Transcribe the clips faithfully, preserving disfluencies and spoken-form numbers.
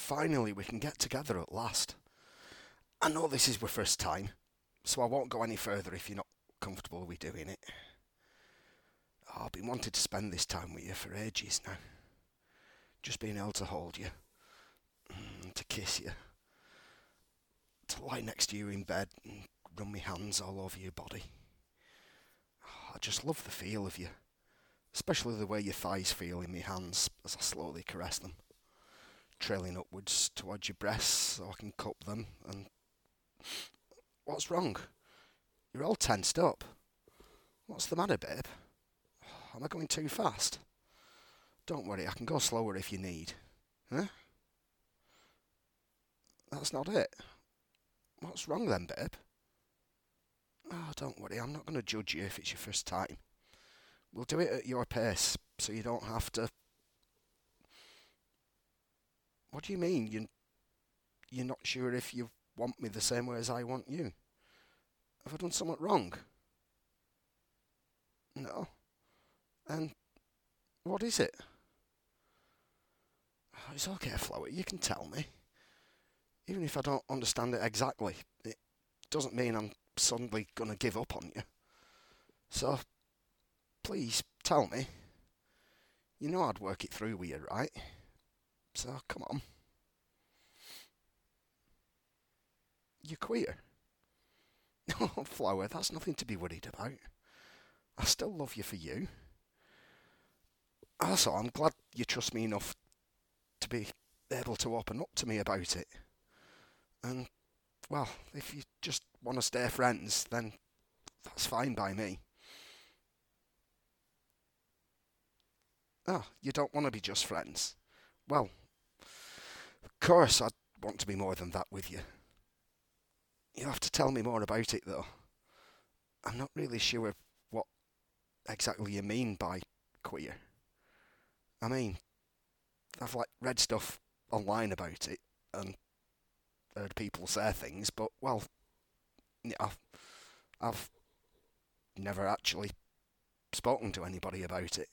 finally we can get together at last. I know this is our first time, so I won't go any further if you're not comfortable with doing it. Oh, I've been wanting to spend this time with you for ages now. Just being able to hold you, mm, to kiss you, to lie next to you in bed and run my hands all over your body. Oh, I just love the feel of you, especially the way your thighs feel in my hands as I slowly caress them, trailing upwards towards your breasts so I can cup them. And what's wrong? You're all tensed up. What's the matter, babe? Am I going too fast? Don't worry, I can go slower if you need. Huh? That's not it. What's wrong then, babe? Oh, don't worry, I'm not going to judge you if it's your first time. We'll do it at your pace, so you don't have to... What do you mean? You, you're not sure if you want me the same way as I want you? Have I done something wrong? No. And what is it? Oh, it's okay, Flower, you can tell me. Even if I don't understand it exactly, it doesn't mean I'm suddenly going to give up on you. So, please, tell me. You know I'd work it through with you, right? So, come on. You're queer. Oh, Flower, that's nothing to be worried about. I still love you for you. Also, I'm glad you trust me enough to be able to open up to me about it. And, well, if you just want to stay friends, then that's fine by me. Oh, you don't want to be just friends? Well, of course I'd want to be more than that with you. You'll have to tell me more about it, though. I'm not really sure what exactly you mean by queer. I mean, I've like read stuff online about it and heard people say things, but well, yeah, I've, I've never actually spoken to anybody about it.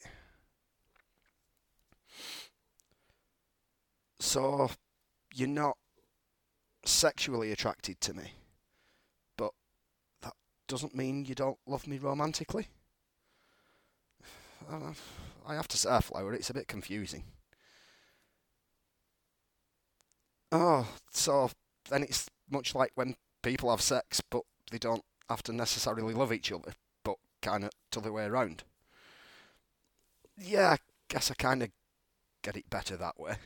So, you're not sexually attracted to me, but that doesn't mean you don't love me romantically? Uh, I have to say, Flower, it's a bit confusing. Oh, so then it's much like when people have sex, but they don't have to necessarily love each other, but kind of the other way around. Yeah, I guess I kind of get it better that way.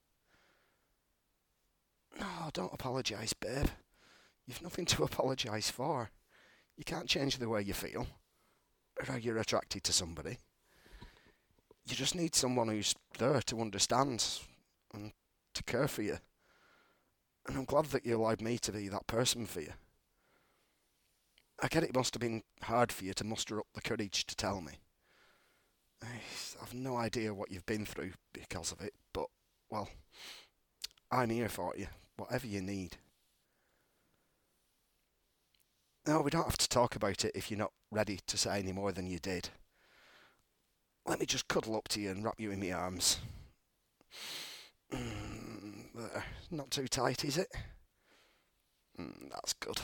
No, don't apologise, babe. You've nothing to apologise for. You can't change the way you feel, or how you're attracted to somebody. You just need someone who's there to understand and to care for you. And I'm glad that you allowed me to be that person for you. I get it must have been hard for you to muster up the courage to tell me. I've no idea what you've been through because of it, but, well, I'm here for you, whatever you need. No, we don't have to talk about it if you're not ready to say any more than you did. Let me just cuddle up to you and wrap you in my arms. Mm, there. Not too tight, is it? Mm, that's good.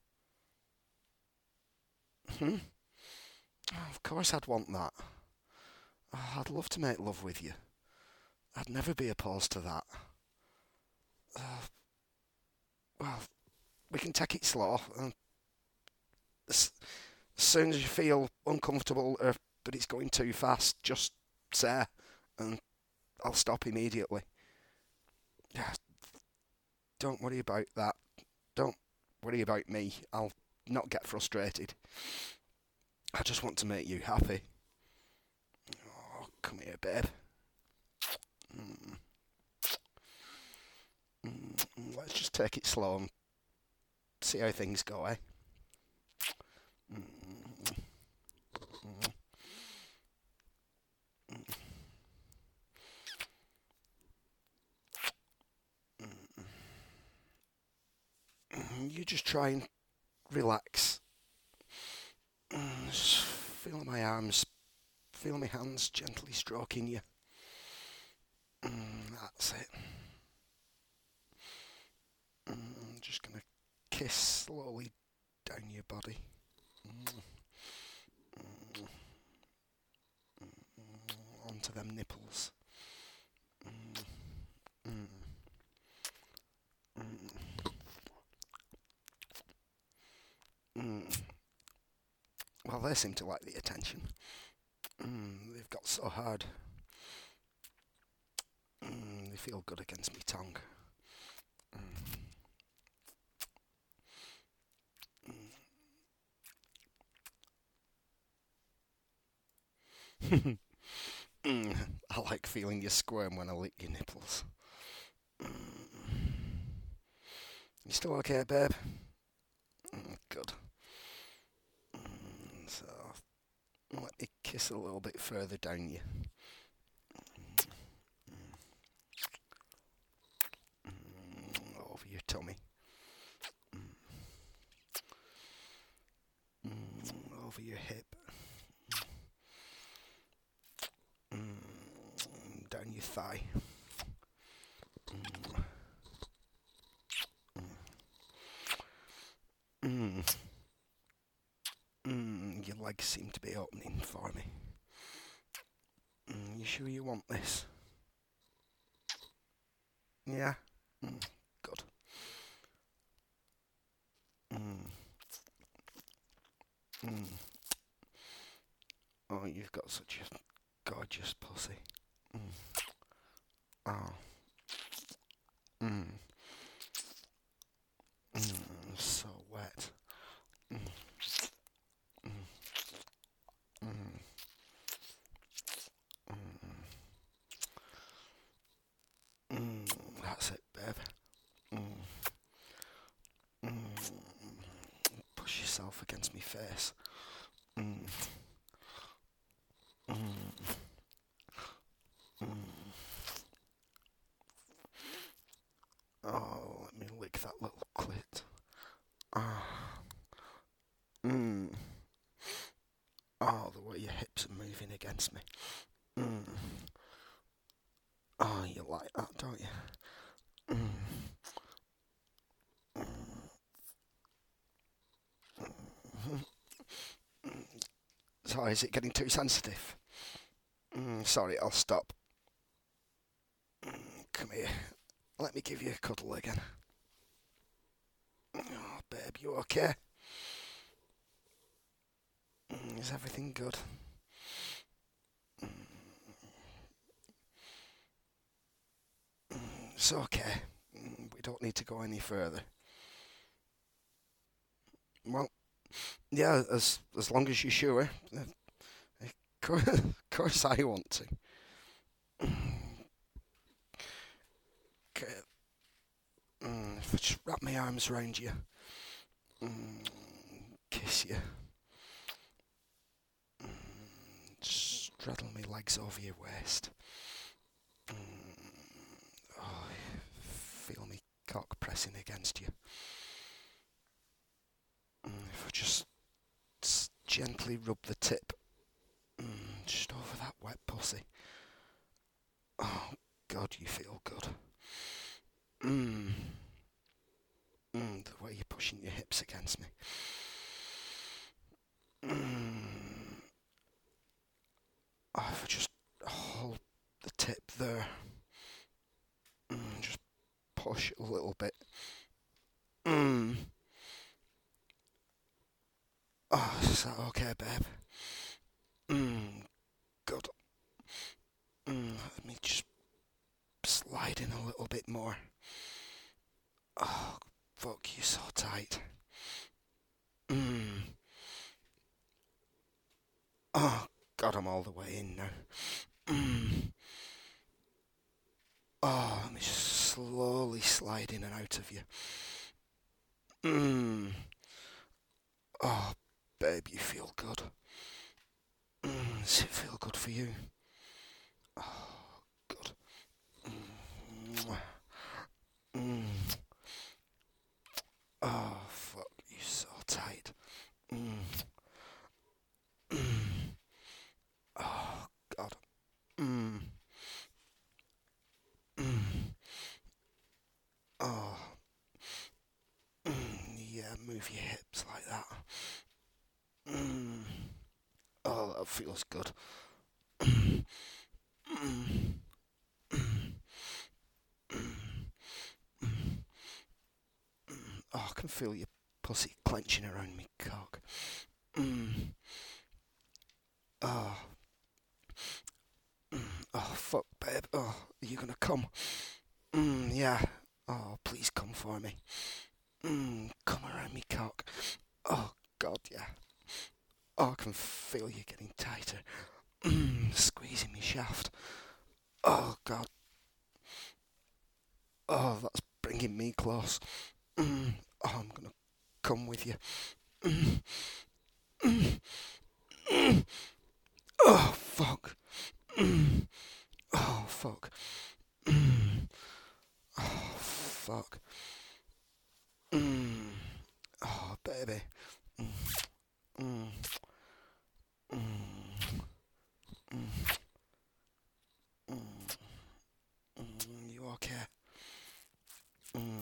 Hmm? Oh, of course I'd want that. Oh, I'd love to make love with you. I'd never be opposed to that. Uh, well, we can take it slow. And as, as soon as you feel uncomfortable or that it's going too fast, just say, and I'll stop immediately. Yeah, don't worry about that. Don't worry about me. I'll not get frustrated. I just want to make you happy. Oh, come here, babe. Mm. Mm, let's just take it slow and see how things go, eh? Mm. Mm. Mm. You just try and relax. Mm, just feel my arms, feel my hands gently stroking you. Mm, that's it. kiss slowly down your body. Mm. Mm. Mm. Onto them nipples. Mm. Mm. Mm. Mm. Well, they seem to like the attention. Mm. They've got so hard. Mm. They feel good against me tongue. Mm. Mm. I like feeling you squirm when I lick your nipples. Mm. You still okay, babe? Mm. Good. Mm. So, let me kiss a little bit further down you. Mm. Over your tummy. Mm. Over your hip. Mm. Down your thigh. Mm. Mm. Mm. Your legs seem to be opening for me. Mm. You sure you want this? Yeah? Mm. Good. Mm. Mm. Oh, you've got such a gorgeous pussy. Mm. Oh. Mm. Mm. So wet. Mm. Mm. Mm. Mm. Mm. That's it, babe. Mm. Mm. Push yourself against my face. Mm. Mm. Mm. Oh, let me lick that little clit. Ah. Mm. Oh, the way your hips are moving against me. Mm. Oh, you like that, don't you? Mm. Mm. Sorry, is it getting too sensitive? Mm, sorry, I'll stop. Mm, come here. Let me give you a cuddle again. Oh, babe, you okay? Mm, is everything good? Mm, mm, it's okay. Mm, we don't need to go any further. Well, yeah, as as long as you're sure. Uh, of course, of course I want to. Okay. Mm, if I just wrap my arms around you, mm, kiss you, mm, straddle my legs over your waist. Mm, oh, feel me cock pressing against you. Mm, if I just s- gently rub the tip, mm, just over that wet pussy. Oh, God, you feel good. Mm. Mm, the way you're pushing your hips against me. Mm. Oh, if I just hold the tip there, mm, just push a little bit. Mm. Oh, is that okay, babe? Mm. Good. Mm. Let me just slide in a little bit more. Oh, fuck, you're so tight. Mm. Oh, God, I'm all the way in now. Mm. Oh, let me just slowly slide in and out of you. Mm. Oh, babe, you feel good. Mm. Does it feel good for you? Oh, good. Mm. Mm. Oh, fuck, you're so tight. Mm. Mm. Oh, God. Mm. Mm. Oh. Mm. move your hips like that. Mm. Oh, that feels good. Mm. Mm. Oh, I can feel your pussy clenching around me cock. Mm. Oh. Mm. Oh, fuck, babe. Oh, are you gonna come? Mm, yeah. Oh, please come for me. Mm, come around me cock. Oh, God, yeah. Oh, I can feel you getting tighter. Mm, squeezing me shaft. Oh, God. Oh, that's bringing me close. Mm, oh, I'm gonna come with you. Mm, mm, mm. Oh, fuck. Mm, oh, fuck. Mm, oh, fuck. Mm, oh, baby. Mm, mm, mm, mm, mm, mm. You okay? Mm,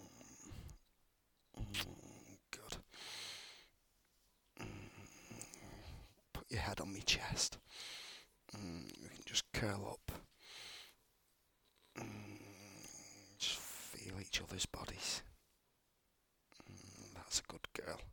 mm, good. Mm, put your head on my chest. Mm, we can just curl up. Mm, just feel each other's bodies. Mm, that's a good girl.